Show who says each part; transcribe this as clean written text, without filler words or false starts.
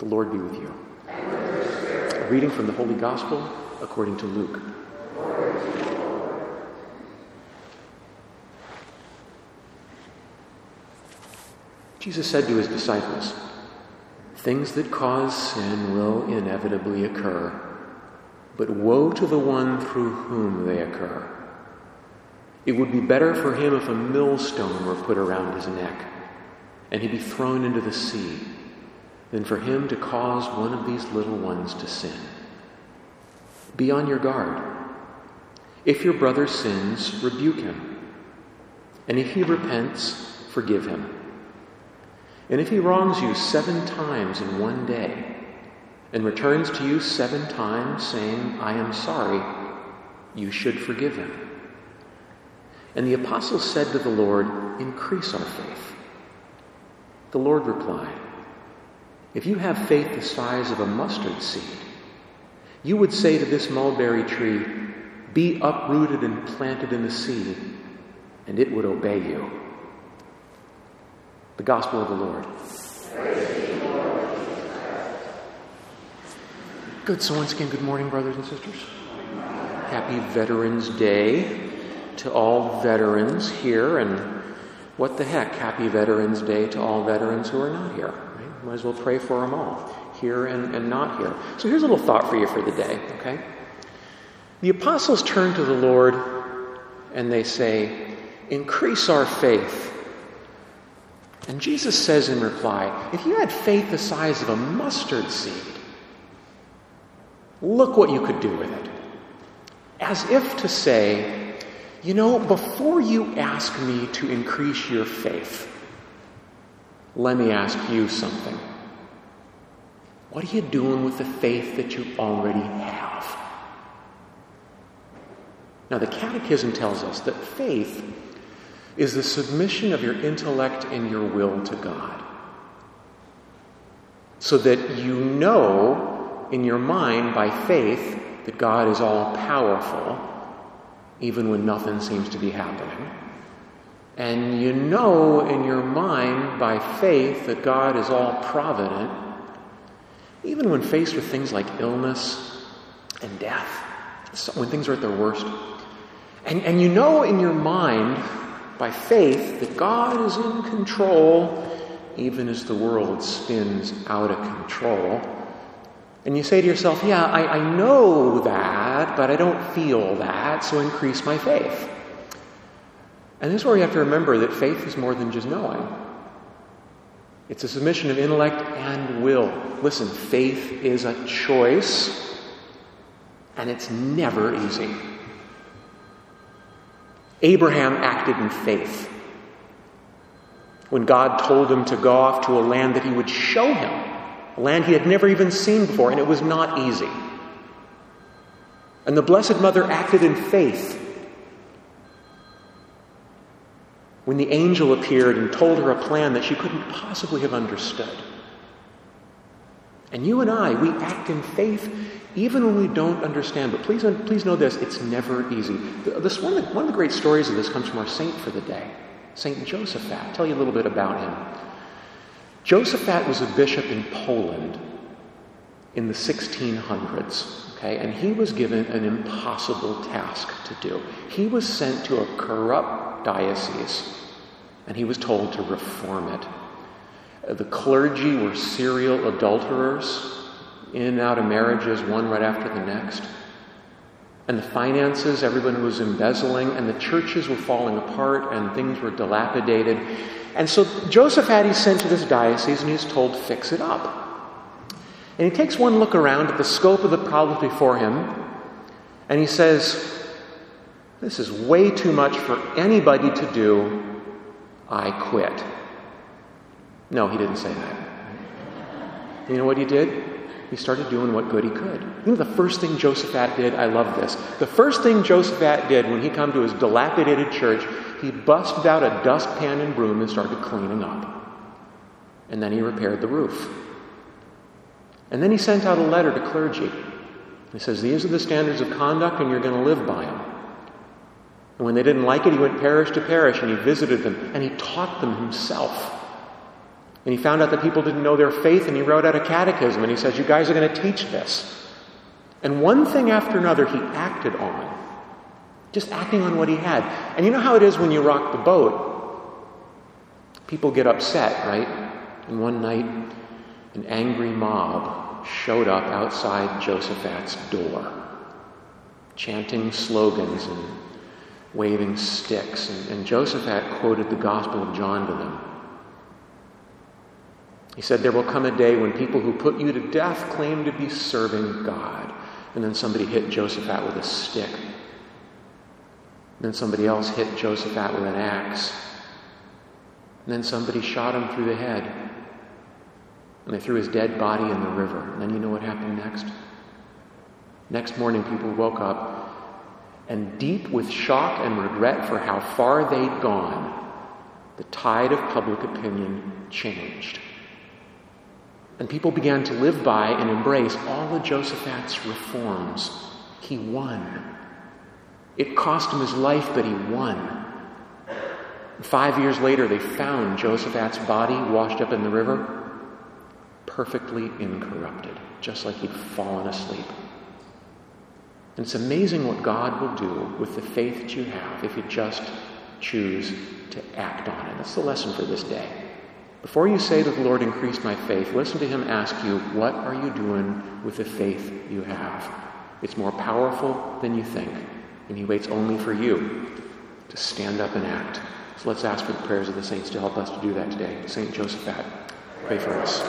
Speaker 1: The Lord be with you. A reading from the Holy Gospel according to Luke. Jesus said to his disciples, "Things that cause sin will inevitably occur, but woe to the one through whom they occur. It would be better for him if a millstone were put around his neck and he be thrown into the sea, than for him to cause one of these little ones to sin. Be on your guard. If your brother sins, rebuke him. And if he repents, forgive him. And if he wrongs you 7 times in one day, and returns to you 7 times, saying, 'I am sorry,' you should forgive him." And the apostles said to the Lord, "Increase our faith." The Lord replied, "If you have faith the size of a mustard seed, you would say to this mulberry tree, 'Be uprooted and planted in the sea,' and it would obey you." The Gospel of the Lord. Good. So once again, good morning, brothers and sisters. Happy Veterans Day to all veterans here, and what the heck, happy Veterans Day to all veterans who are not here. Right? Might as well pray for them all, here and not here. So here's a little thought for you for the day, okay? The apostles turn to the Lord and they say, "Increase our faith." And Jesus says in reply, if you had faith the size of a mustard seed, look what you could do with it. As if to say, before you ask me to increase your faith, let me ask you something. What are you doing with the faith that you already have? Now, the Catechism tells us that faith is the submission of your intellect and your will to God, so that you know in your mind by faith that God is all-powerful, even when nothing seems to be happening. And you know in your mind by faith that God is all-provident, even when faced with things like illness and death, when things are at their worst. And you know in your mind by faith that God is in control, even as the world spins out of control. And you say to yourself, yeah, I know that, but I don't feel that, so increase my faith. And this is where you have to remember that faith is more than just knowing. It's a submission of intellect and will. Listen, faith is a choice, and it's never easy. Abraham acted in faith when God told him to go off to a land that he would show him, a land he had never even seen before, and it was not easy. And the Blessed Mother acted in faith when the angel appeared and told her a plan that she couldn't possibly have understood. And you and I, we act in faith even when we don't understand. But please know this, it's never easy. One of the great stories of this comes from our saint for the day, Saint Josaphat. I'll tell you a little bit about him. Josaphat was a bishop in Poland in the 1600s, okay? And he was given an impossible task to do. He was sent to a corrupt diocese, and he was told to reform it. The clergy were serial adulterers, in and out of marriages, one right after the next. And the finances, everyone was embezzling, and the churches were falling apart, and things were dilapidated. And so Josaphat is sent to this diocese, and he's told to fix it up. And he takes one look around at the scope of the problem before him, and he says, "This is way too much for anybody to do. I quit." No, he didn't say that. You know what he did? He started doing what good he could. You know the first thing Josaphat did? I love this. The first thing Josaphat did when he came to his dilapidated church, he busted out a dustpan and broom and started cleaning up. And then he repaired the roof. And then he sent out a letter to clergy. He says, these are the standards of conduct and you're going to live by them. And when they didn't like it, he went parish to parish and he visited them and he taught them himself. And he found out that people didn't know their faith, and he wrote out a catechism, and he says, you guys are going to teach this. And one thing after another he acted on. Just acting on what he had. And you know how it is when you rock the boat? People get upset, right? And one night, an angry mob showed up outside Josaphat's door, chanting slogans and waving sticks. And Josaphat quoted the Gospel of John to them. He said, there will come a day when people who put you to death claim to be serving God. And then somebody hit Josaphat with a stick. And then somebody else hit Josaphat with an axe. And then somebody shot him through the head. And they threw his dead body in the river. And then you know what happened next? Next morning, people woke up, and deep with shock and regret for how far they'd gone, the tide of public opinion changed. And people began to live by and embrace all of Josaphat's reforms. He won. It cost him his life, but he won. 5 years later, they found Josaphat's body washed up in the river, perfectly incorrupted, just like he'd fallen asleep. And it's amazing what God will do with the faith that you have if you just choose to act on it. That's the lesson for this day. Before you say to the Lord, increase my faith, listen to him ask you, what are you doing with the faith you have? It's more powerful than you think, and he waits only for you to stand up and act. So let's ask for the prayers of the saints to help us to do that today. Saint Josaphat, pray for us.